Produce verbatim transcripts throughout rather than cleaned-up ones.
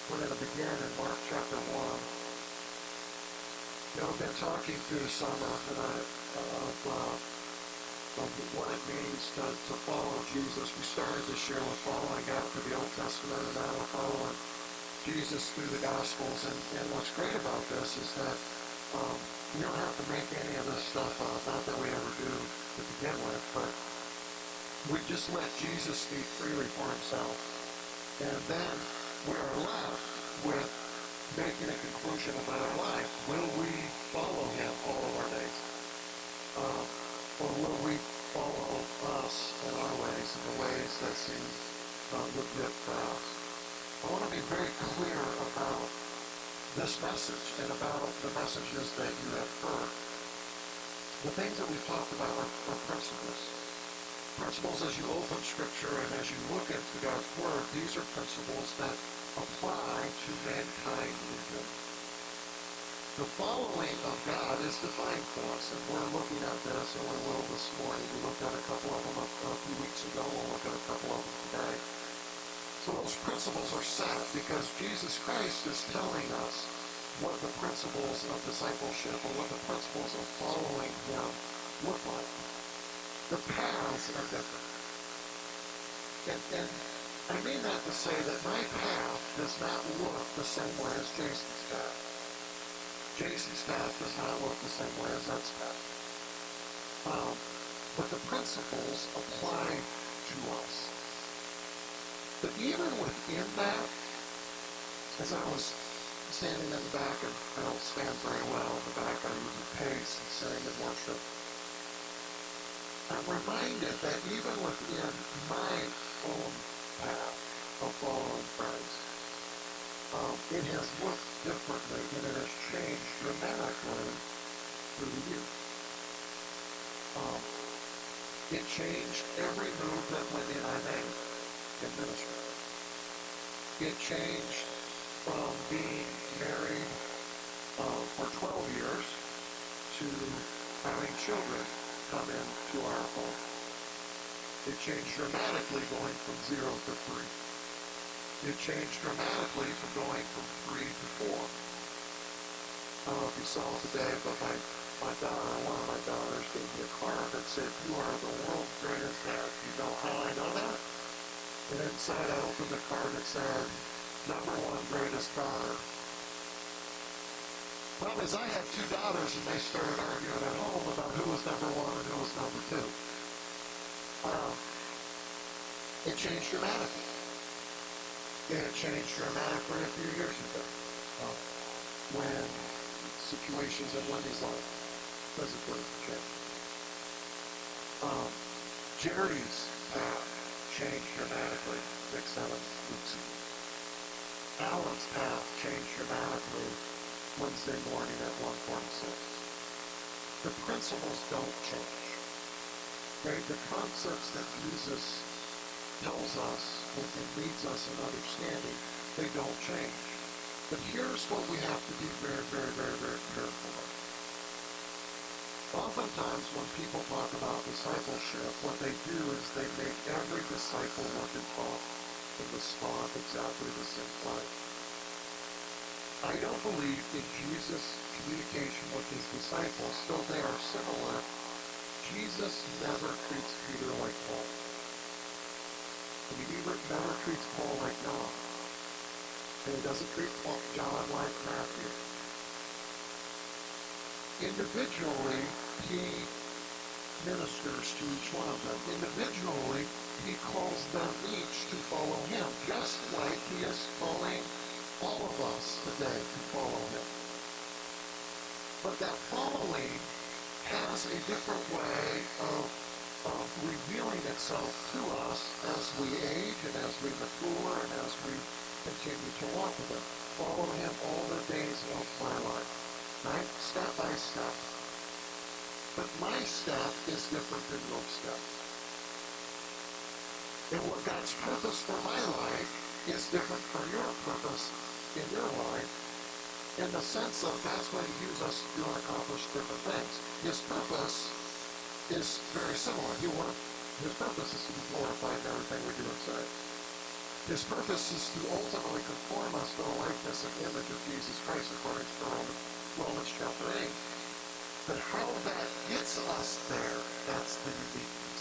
We're going to begin in Mark chapter one. You know, I've been talking through the summer tonight of, uh, of what it means to, to follow Jesus. We started this year with following after the Old Testament, and now we're following Jesus through the Gospels. And, and what's great about this is that um, we don't have to make any of this stuff up, not that we ever do to begin with, but we just let Jesus speak freely for himself. And then we are left with making a conclusion about our life. Will we follow him all of our days? Uh, or will we follow us in our ways, in the ways that seem uh, legit for us? I want to be very clear about this message and about the messages that you have heard. The things that we've talked about are, are principles. Principles as you open Scripture and as you look into God's Word, these are principles that apply to mankind in general. The following of God is defined for us, and we're looking at this, and we will this morning. We looked at a couple of them a, a few weeks ago. We'll look at a couple of them today. So those principles are set because Jesus Christ is telling us what the principles of discipleship or what the principles of following him look like. The paths are different. And, and I mean that to say that my path does not look the same way as Jason's path. Jason's path does not look the same way as Ed's path. Um, but the principles apply to us. But even within that, as I was standing in the back, and I don't stand very well in the back, I usually pace and sing and worship, I'm reminded that even within my own path of following Christ, um, it has looked differently and it has changed dramatically through the years. Um, it changed every move that Wendy and I made in ministry. It changed from being married uh, for twelve years to having children come into our home. It changed dramatically going from zero to three. It changed dramatically from going from three to four. I don't know if you saw it today, but my, my daughter, one of my daughters, gave me a card that said, "You are the world's greatest dad." You know how I know that? And inside I opened the card that said, "Number one greatest daughter." Problem is, I had two daughters, and they started arguing at home about who was number one and who was number two. Um, it changed dramatically. It changed dramatically a few years ago uh, when situations in Wendy's life physically changed. Um, Jerry's path changed dramatically six, seven weeks ago. Alan's path changed dramatically Wednesday morning at one forty-six. The principles don't change. Okay? The concepts that Jesus tells us and leads us in understanding, they don't change. But here's what we have to be very, very, very, very careful of. Oftentimes when people talk about discipleship, what they do is they make every disciple look and talk and respond exactly the same way. I don't believe in Jesus' communication with his disciples, though they are similar. Jesus never treats Peter like Paul. And he never, never treats Paul like Noah. And he doesn't treat Paul, John like Matthew. Individually, he ministers to each one of them. Individually, he calls them each to follow him, just like he is calling all of us today to follow him. But that following has a different way of, of revealing itself to us as we age and as we mature and as we continue to walk with him. Follow him all the days of my life, right? Step by step. But my step is different than your step. And what God's purpose for my life is different from your purpose in your life, in the sense of God's going to use us to accomplish different things. His purpose is very similar. He want, his purpose is to be glorified in everything we do and say. His purpose is to ultimately conform us to the likeness and image of Jesus Christ, according to Romans, Romans chapter eight. But how that gets us there, that's the uniqueness.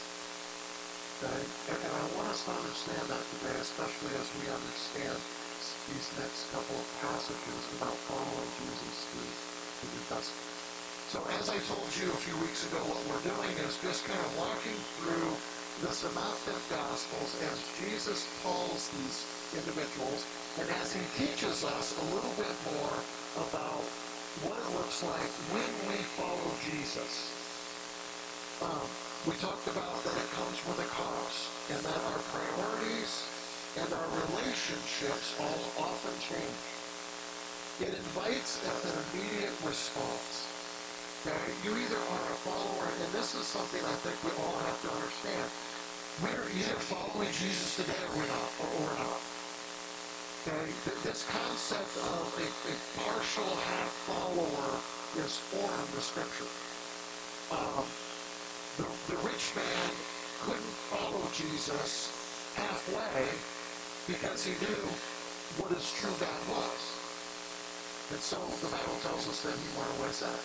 Okay? And, and I want us to understand that today, especially as we understand these next couple of passages about following Jesus through the New Testament. So as I told you a few weeks ago, what we're doing is just kind of walking through the Synoptic Gospels as Jesus calls these individuals, and as he teaches us a little bit more about what it looks like when we follow Jesus. Um, we talked about that it comes with a cost, and that our priorities and our relationships all often change. It invites an immediate response. Okay? You either are a follower, and this is something I think we all have to understand. We're either following Jesus today or we're not, or we're not. Okay? This concept of a, a partial half follower is foreign to Scripture. Um, the, the rich man couldn't follow Jesus halfway because he knew what his true God was. And so the Bible tells us that he went away sad.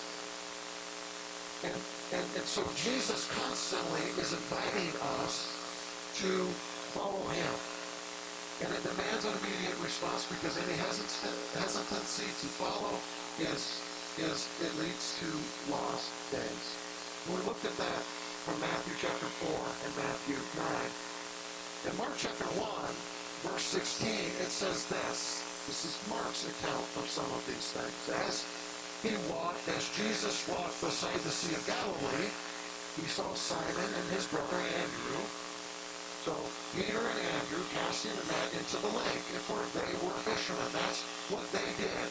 And, and, and so Jesus constantly is inviting us to follow him. And it demands an immediate response because any hesitancy to follow is, is it leads to lost days. And we looked at that from Matthew chapter four and Matthew nine. In Mark chapter one, verse sixteen, it says this. This is Mark's account of some of these things. As he walked, as Jesus walked beside the Sea of Galilee, he saw Simon and his brother Andrew. So Peter and Andrew casting a net into the lake, for they were fishermen. That's what they did.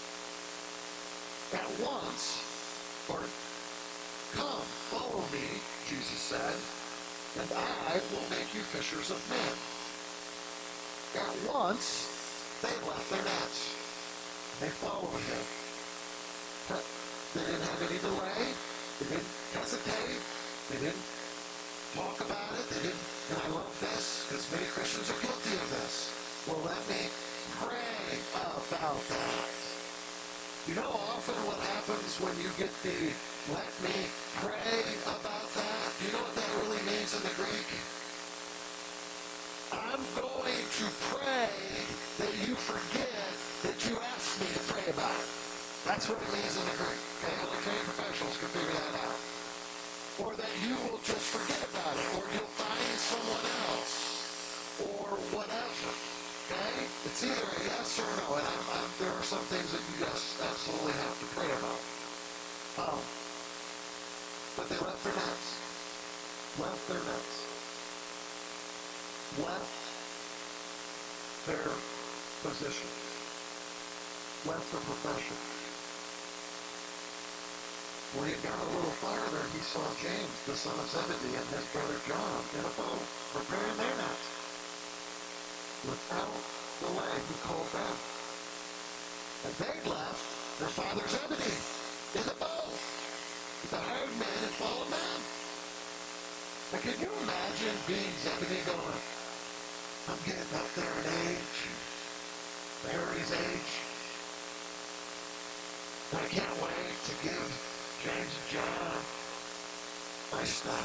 At once, or come, follow me, Jesus said, and I will make you fishers of men. At once, they left their nets. They followed him. They didn't have any delay. They didn't hesitate. They didn't talk about it. They didn't, and I love this because many Christians are guilty of this. Well, let me pray about that. You know often what happens when you get the let me pray about that? Do you know what that really means in the Greek? I'm going to pray that you forget that you asked me to pray about it. That's what it means in the Greek. Okay, only trained professionals can figure that out. Or that you will just forget about it, or you'll find someone else, or whatever. Okay? It's either a yes or a no, and I'm, I'm, there are some things that you just absolutely have to pray about. Um, but they left their nets. Left their nets. Left their position. Left their profession. When he got a little farther, he saw James, the son of Zebedee, and his brother John in a boat, preparing their nets. Without delay, he called them. And they left their father Zebedee in the boat with the hired men and followed them. Now, can you imagine being Zebedee going, I'm getting up there in age, Mary's age, and I can't wait to give James and John my stuff.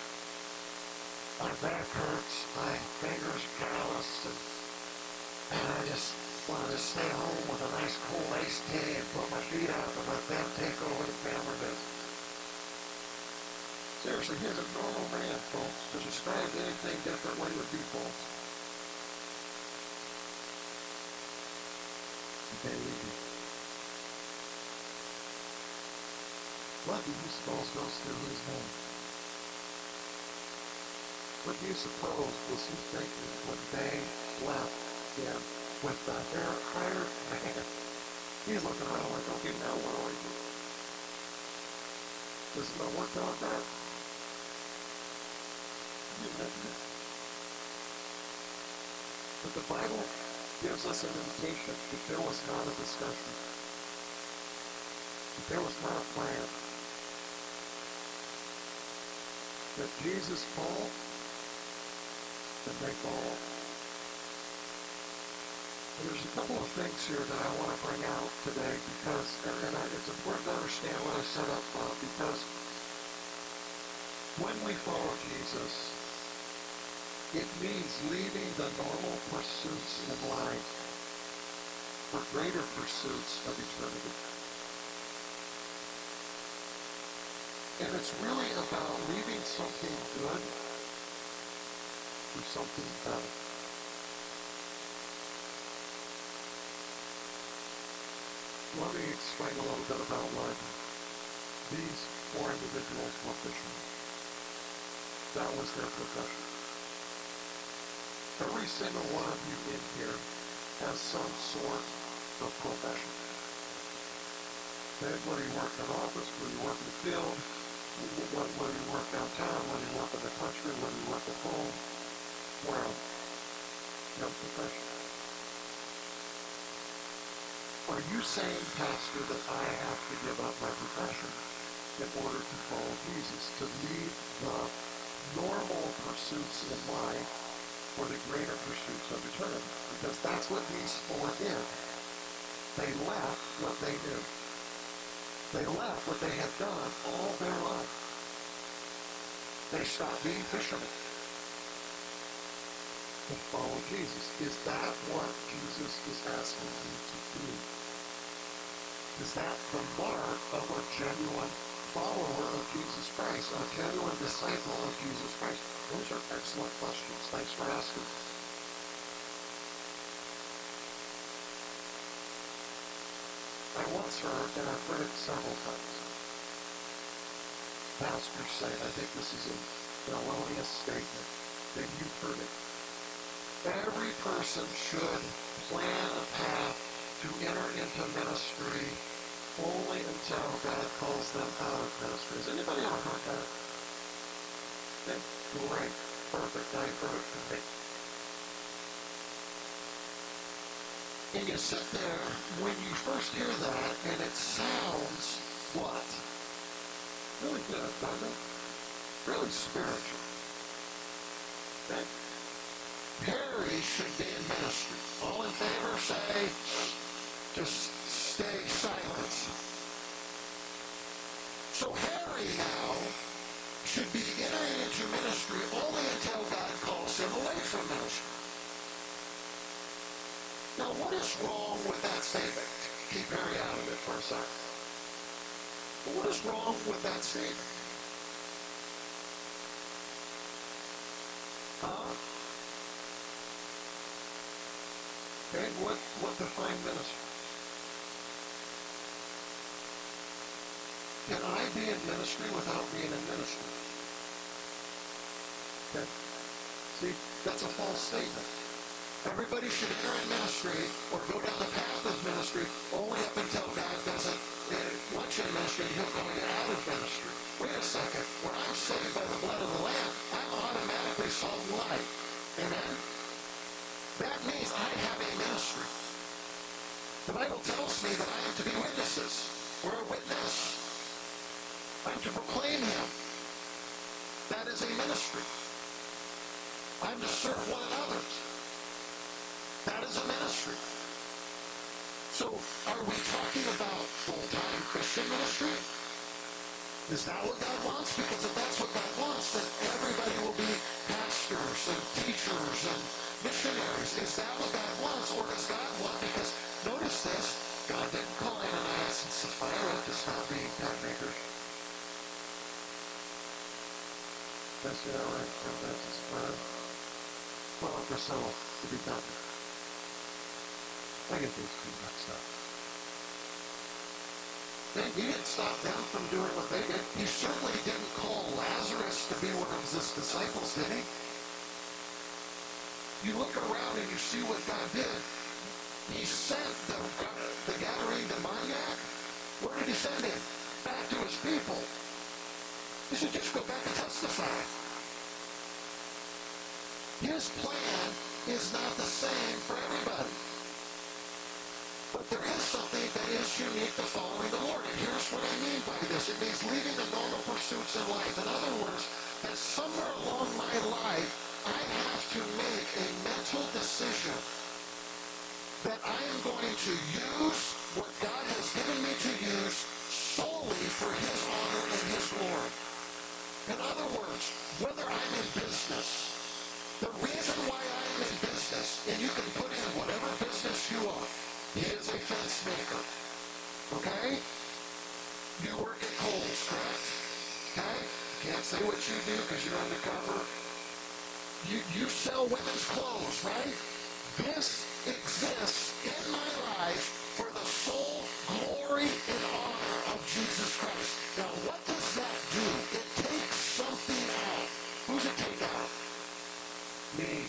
My back hurts, my fingers are calloused, and, and I just wanted to stay home with a nice cold iced tea and put my feet up and let them take over the family business. Seriously, here's a normal man, folks. To describe anything differently would be false. Baby. What do you suppose goes through his mind? What do you suppose was he thinking when they left him with the hired man? He's looking around like, okay, now what do I do? This is not work out that. But the Bible gives us an indication that there was not a discussion. That there was not a plan. That Jesus called, and they followed. There's a couple of things here that I want to bring out today because, and, and I, it's important to understand what I said up front, because when we follow Jesus, it means leaving the normal pursuits in life for greater pursuits of eternity. And it's really about leaving something good for something better. Let me explain a little bit about what these four individuals were fishermen. That was their profession. Every single one of you in here has some sort of profession. Okay, whether you work in an office, whether you work in the field, whether you work downtown, whether you work in the country, whether you work at home, wherever, you have a profession. Are you saying, Pastor, that I have to give up my profession in order to follow Jesus, to leave the normal pursuits in life for the greater pursuits of eternity? Because that's what these four did. They left what they knew. They left what they had done all their life. They stopped being fishermen to follow Jesus. Is that what Jesus is asking you to do? Is that the mark of a genuine follower of Jesus Christ, a genuine disciple of Jesus Christ? Those are excellent questions. Thanks for asking. I once heard, and I've heard it several times, pastors say, I think this is an erroneous statement, that you've heard it. Every person should plan a path to enter into ministry only until God calls them out of ministry. Has anybody ever heard that? Okay, great, perfect. Now you've heard it from me. And you sit there when you first hear that, and it sounds what? Really good, doesn't it? Really spiritual. Okay? Harry should be in ministry. All in favor, say, just stay silent. So Harry now should be entering into ministry only until God calls him away from ministry. Now, what is wrong with that statement? Keep Harry out of it for a second. But what is wrong with that statement? Huh? Okay, what, what defines ministry? Can I be in ministry without being in ministry? Okay. See, that's a false statement. Everybody should enter in ministry or go down the path of ministry only up until God doesn't want you in ministry and he'll call you out of ministry. Wait a second. When I'm saved by the blood of the Lamb, I'm automatically salt and light. Amen? That means I have a ministry. The Bible tells me that I am to be witnesses. We're a witness. I'm to proclaim him. That is a ministry. I'm to serve one another. That is a ministry. So, are we talking about full-time Christian ministry? Is that what God wants? Because if that's what God wants, then everybody will be pastors and teachers and missionaries. Is that what God wants? Or does God want, because notice this, God didn't call Ananias and Sapphira to stop being tent makers. Did I say that right? Ananias and Sapphira? Well, Priscilla to be tent makers. I get those two mixed up. Then he didn't stop them from doing what they did. He certainly didn't call Lazarus to be one of his disciples, did he? You look around and you see what God did. He sent the, the Gadarene demoniac. Where did he send him? Back to his people. He said, just go back and testify. His plan is not the same for everybody. But there is something that is unique to following the Lord. And here's what I mean by this. It means leaving the normal pursuits in life. In other words, that somewhere along my life, I have to make a mental decision that I am going to use what God has given me to use solely for his honor and his glory. In other words, whether I'm in business, the reason why I'm in business, and you can put in whatever business you want, is a fence maker. Okay? You work at Kohl's, correct? Okay? Can't say what you do because you're undercover. You, you sell women's clothes, right? This exists in my life for the sole glory and honor of Jesus Christ. Now, what does that do? It takes something out. Who's it take out? Me.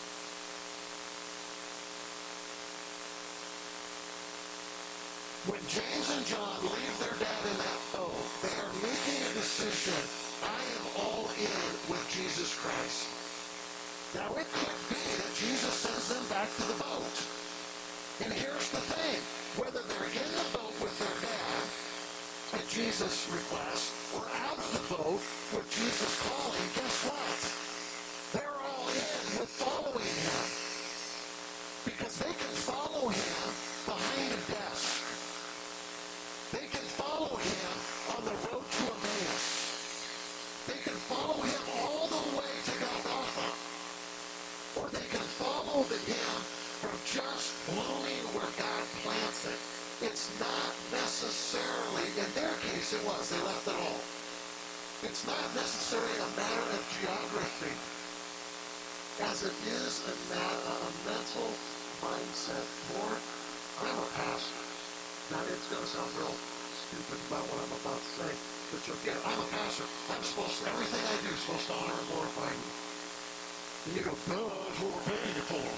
When James and John leave their dad in that boat, they are making a decision. I am all in with Jesus Christ. Now, it could be that Jesus sends them back to the boat. And here's the thing. Whether they're in the boat with their dad at Jesus' request or out of the boat with Jesus calling, guess what? They're all in with following him. Because they can follow him behind a desk. They can follow him on the road to Emmaus. They can follow him all the way to Golgotha. Or they can follow the him from just blooming where God plants it. It's not necessarily, in their case it was, they left it all. It's not necessarily a matter of geography, as it is a, matter, a mental mindset. Lord, I'm a pastor. Now it's going to sound real stupid about what I'm about to say, but you'll get it. I'm a pastor. I'm supposed to, everything I do is supposed to honor and glorify you. And you go, no, that's what we're paying you for.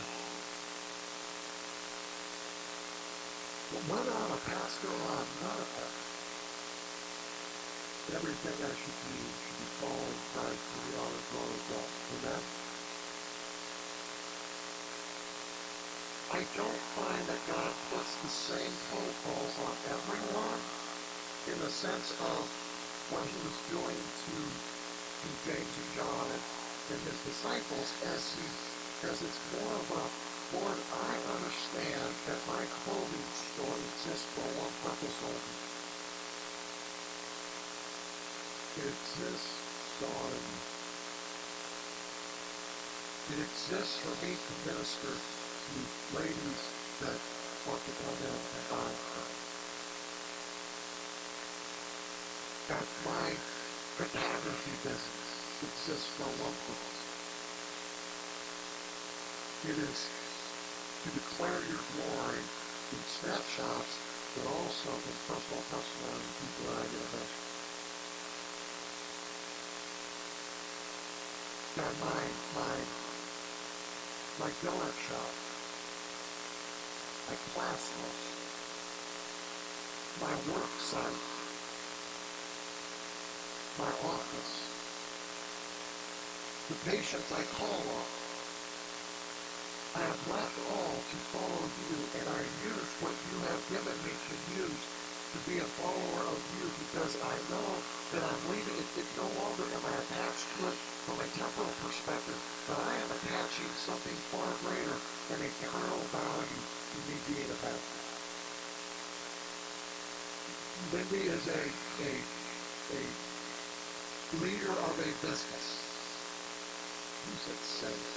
Well, whether I'm a pastor or I'm not a pastor, everything I should do should be following Christ for the honor and glory of God. Amen? I don't find that God puts the same protocols on everyone in the sense of what he was doing to, to James and John and, and his disciples as he as it's more of a, Lord, I understand that my clothing store exists for one purpose only. It exists to honor you. It exists for me to minister to ladies that want to come in and buy Christ. That my photography business exists for one purpose. It is to declare your glory in snapshots, but also in personal testimony to people that I get a message. God, my, my, my donut shop, my classroom, my work site, my office, the patients I call on, I have left all to follow you, and I use what you have given me to use to be a follower of you, because I know that I'm leaving it. It no longer am I attached to it from a temporal perspective, but I am attaching something far greater and eternal value to me being a pastor. Lindy is a, a, a leader of a business. Who said saints?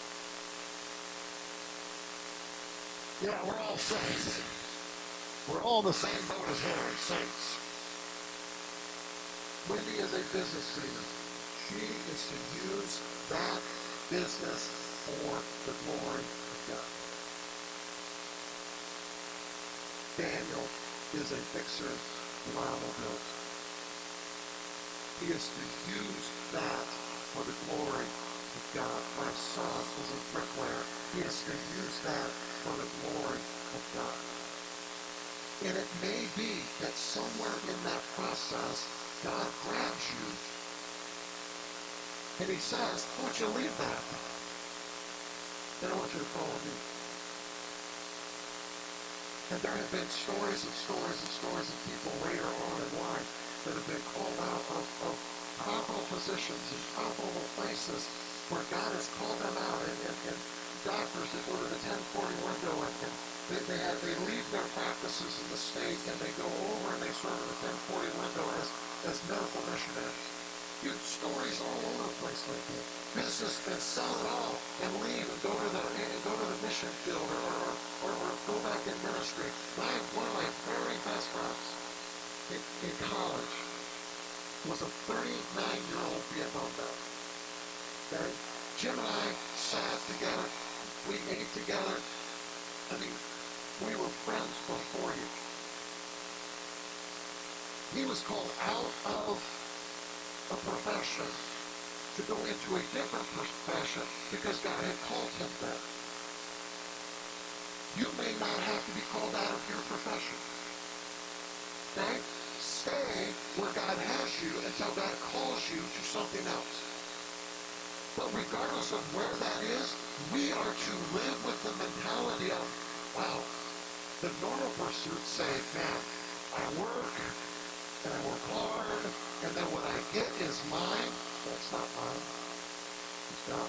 Yeah, we're all saints. We're all the same boat as her, saints. Wendy is a business leader. She is to use that business for the glory of God. Daniel is a fixer of automobiles. He is to use that for the glory of God. My son is a bricklayer. He is to use that for the glory of God. And it may be that somewhere in that process, God grabs you and he says, I want you to leave that. And I want you to follow me. And there have been stories and stories and stories of people later on in life that have been called out of, of profitable positions and profitable places where God has called them out, and, and, and doctors that ordered a ten forty window, and, and They, they, have, they leave their practices in the stake and they go over and they serve in the ten forty window as, as medical missionaries. You have stories all over the place like that. Businessmen sell it all and leave and go to the and go to the mission field or, or, or, or go back in ministry. My, one of my very best friends in, in college was a thirty-nine-year-old Vietnam vet. Okay? Jim and I sat together. We ate together. I mean, we were friends before you. He was called out of a profession to go into a different profession because God had called him there. You may not have to be called out of your profession. Okay? Stay where God has you until God calls you to something else. But regardless of where that is, we are to live with the mentality of, wow, the normal pursuits say, man, I work, and I work hard, and then what I get is mine. That's not mine. It's God.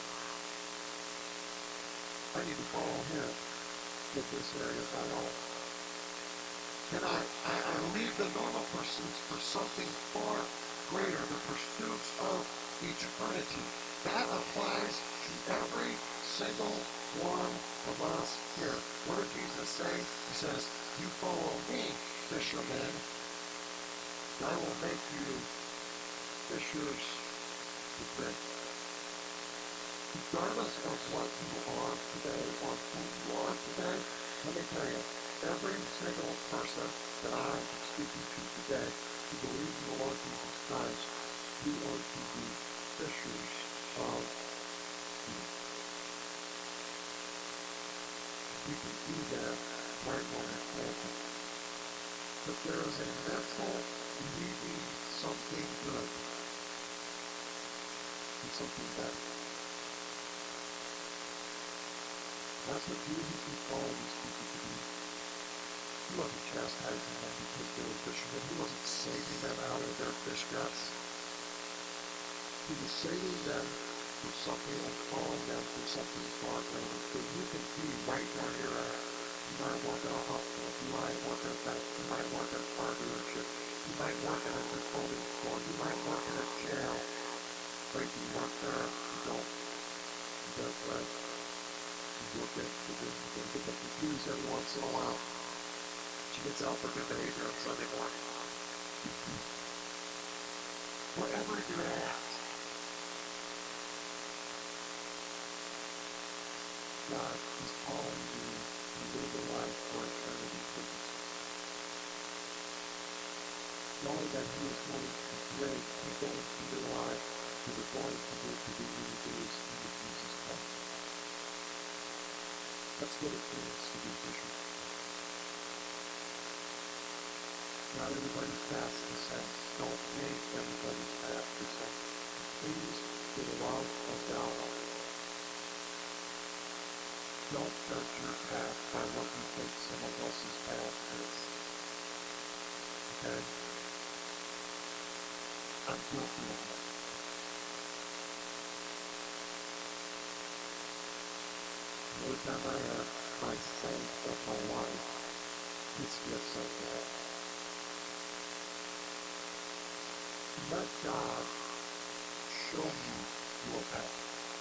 I need to follow him. Get this area of my own. And I, I, I leave the normal pursuits for something far greater, the pursuits of eternity. That applies to every single one of us here. What did Jesus say? He says, you follow me, fishermen, and I will make you fishers of men. Regardless of what you are today or who you are today, let me tell you, every single person that I am speaking to today who believes in the Lord Jesus Christ, we are to be fishers of men. We can do that right when we're planted. But there is a mental leaving something good and something better. That's what Jesus was calling these people to do. He wasn't chastising them because they were fishermen. He wasn't saving them out of their fish guts. He was saving them for something and calling them for something far greater. So you can be right where you're at. You might work at a hospital. You might work at a bank. You might work at a car dealership. You might work at a clothing store. You might work in a jail. Right? You work there. You don't. You don't, right? You look at you get the confused every once in a while. She gets out for good behavior on Sunday morning. Wherever you're at, God is calling you to live a life for eternity purposes. Knowing that He is going to bring people into your life who are going to live to be introduced into Jesus Christ. That's what it means to be fishermen. Not everybody's path is the same. Don't make everybody's path the same. Please, for the love of God, don't judge your path by what you think someone else's path is. Okay? I'm guilty of that. Every time I have my saint of my life, it's just like that. Let God show you your path.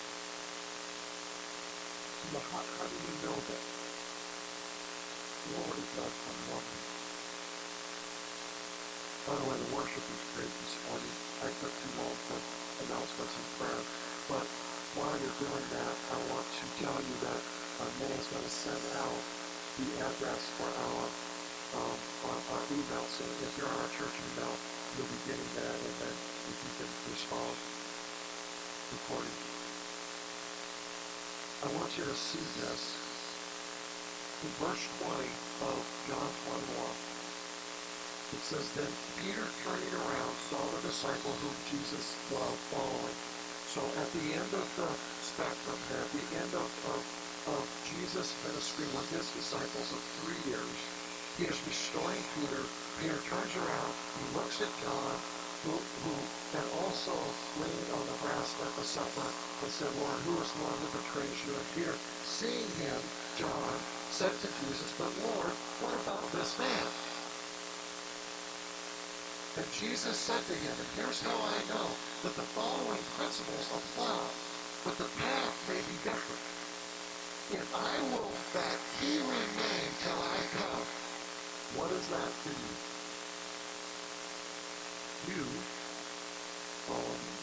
So how, how do you know that? Glory to God from one. By the way, the worship was great this morning. I took too long for announcements and prayer. But while you're doing that, I want to tell you that uh, May is going to send out the address for our, um, our, our email. So if you're on our church email, you'll be getting that, and then if you can respond accordingly. I want you to see this. In verse twenty of John twenty-one, it says, then Peter, turning around, saw the disciple whom Jesus loved following. So at the end of the spectrum, at the end of, of, of Jesus' ministry with his disciples of three years, he is restoring Peter. Peter turns around, he looks at John, who, who had also laid on the grass at the supper, and said, Lord, who is the one who betrays you? And Peter, seeing him, John, said to Jesus, "But Lord, what about this man?" And Jesus said to him, and here's how I know that the following principles apply, but the path may be different. If I will that he remain till I come, what does that do? You follow me.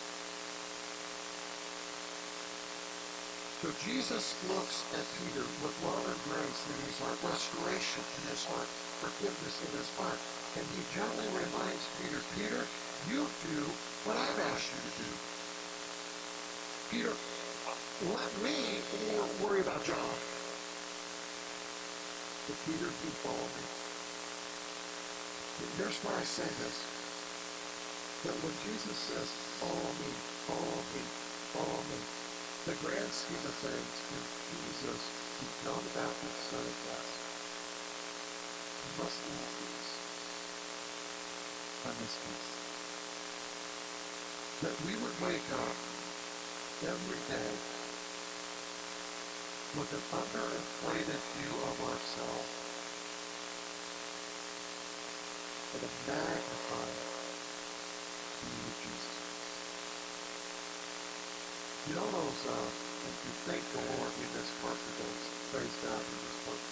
So Jesus looks at Peter with love and grace in his heart, restoration in his heart, forgiveness in his heart. And he gently reminds Peter, Peter, you do what I've asked you to do. Peter, let me worry about John. But Peter, you follow me. And here's why I say this. That when Jesus says, follow me, follow me, follow me, the grand scheme of things in Jesus, he's John the Baptist said it best. You must lose these. I must these. That we would wake up every day with an underinflated view of ourselves and a magnified view of Jesus. You know those, uh, if you thank the Lord in this part for those, praise God in this part.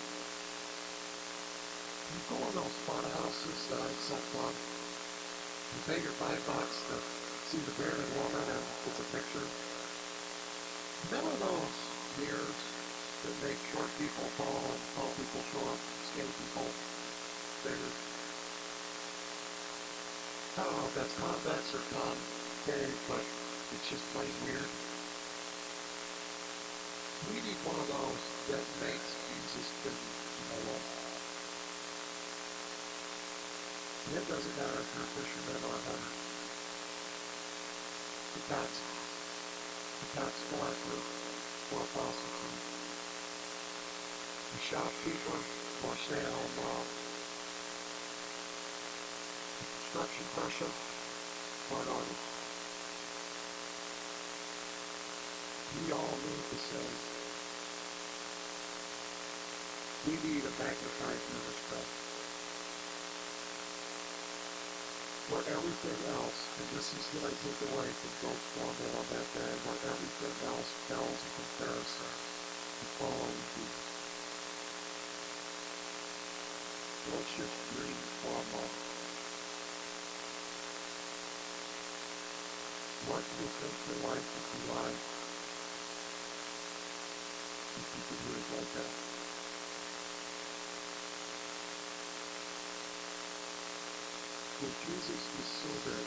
You go in those fun houses that I so fun. You pay your five bucks to see the bearded woman and it's a picture. Remember those mirrors that make short people tall and tall people short, skinny people bigger? I don't know if that's convex or concave, but it's just plain weird. We need one of those that makes Jesus fit more. And it doesn't matter if you're a fisherman or a hunter. The tax, the tax collector or a prostitute. The shopkeeper or stay-at-home mom. The construction person or an artist. We all need the same. We need a magnified view of Christ. Where everything else, and this is what I take away from Joe's formula on that day, where everything else pales in comparison to following Jesus. So let's just dream for a moment. What do you think your life would be like if you could live like that? But Jesus is so big,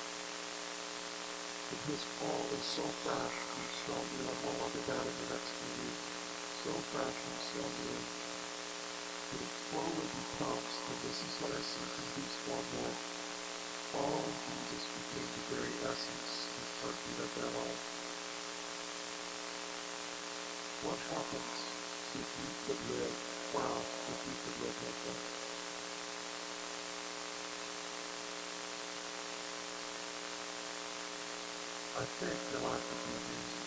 and his call is so fresh and so new. I'm all over that in the next few weeks. So fresh and so new. But it slowly becomes, and this is what I see from these four men, following Jesus became the very essence and heartbeat of their life. What happens if you could live, wow, if you could live like that? I think your life would be amazing.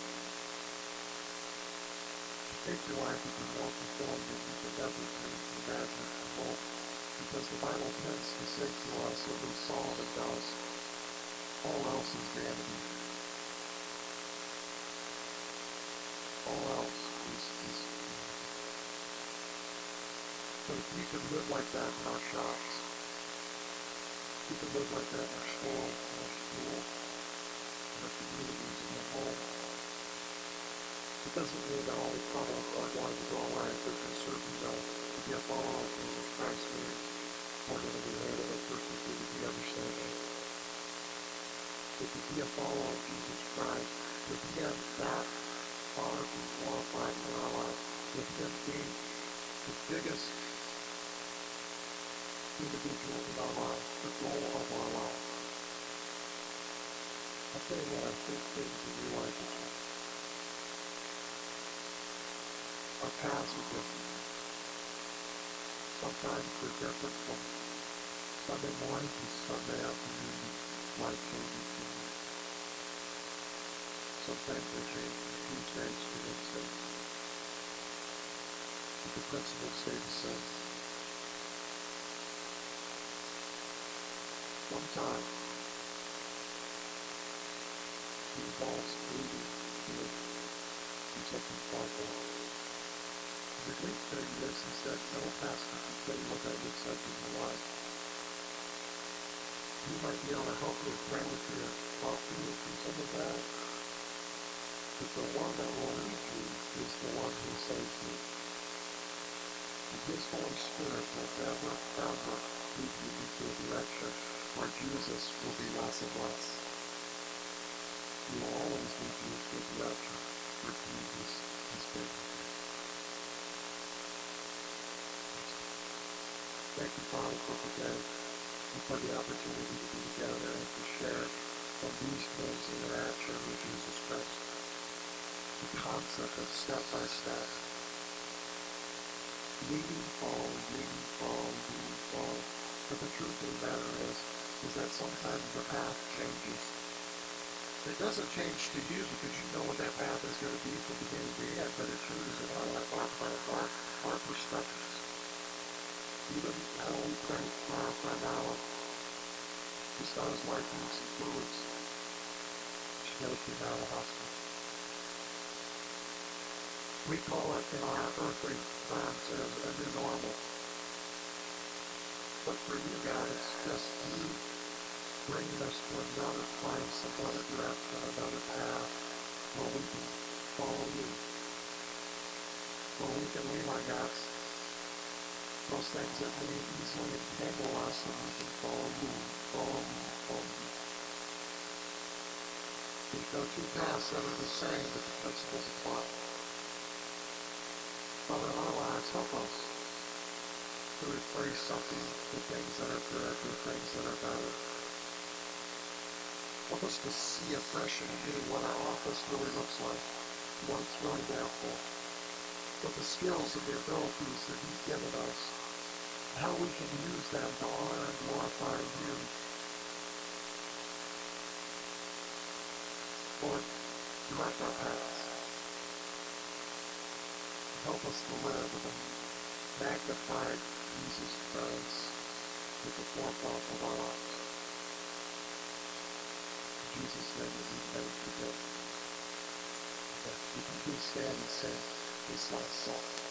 I think your life would be more fulfilling than you could ever dream, imagine, or hope. Because the Bible tends to say to us, at least Solomon does, all else is vanity. All else is, is but if you could live like that in our shops, if you could live like that in our school, in our school, our communities, in the home. It doesn't mean that all the problems are going to go away. They're conserving though. To be a follower of Jesus Christ means more than to be head of a person to be understanding. But to be a follower of Jesus Christ, with him that honor being glorified in our life, with him being the biggest individual in our life, the goal of our life. I'll tell you what, I think things in your life is right. Our paths are different. Sometimes they're different from Sunday morning to Sunday afternoon, life-changing to me. Sometimes they change from Tuesdays to Wednesdays. but the principles stay the same. Sometimes it involves bleeding, healing, and taking part on. The great thing is, is that no pastor can tell you what that looks like in your life. He might be able to help you pray with you, talk to you through some of that, but the one that will lead you is the one who saves you. And his Holy Spirit will never, ever lead you into a direction where Jesus will be less and less. He will always lead you into a direction where Jesus is bigger. Thank you, Father, for today, and for the opportunity to be together and to share on these things in interaction with Jesus Christ. The concept of step by step. Leading, falling, leading, falling, leading, falling. But the truth of the matter is, is that sometimes the path changes. It doesn't change to you because you know what that path is going to be from beginning to end, but it changes in our life, our, our, our, our perspectives. Even how we pray for our friend Alan, just got his wife needs some fluids. She goes to out of the hospital. We call it in our earthly terms as a new normal. But for you guys, just you bringing us to another place, another direction, another path, where we can follow you. Where we can leave our guts. Those things that may easily entangle us, and we can follow you, follow you, follow you. There's no two paths that are the same, but the principles apply. Father, in our lives, help us to replace something with things that are good, with things that are better. Help us to see afresh and new what our office really looks like, what it's really there for, what the skills and the abilities that you've given us, how we can use them to honor and glorify you. Lord, direct our paths. Help us to live with a magnified Jesus Christ at the forefront of our lives. In Jesus' name, we pray today. That we can please stand and sing this last song.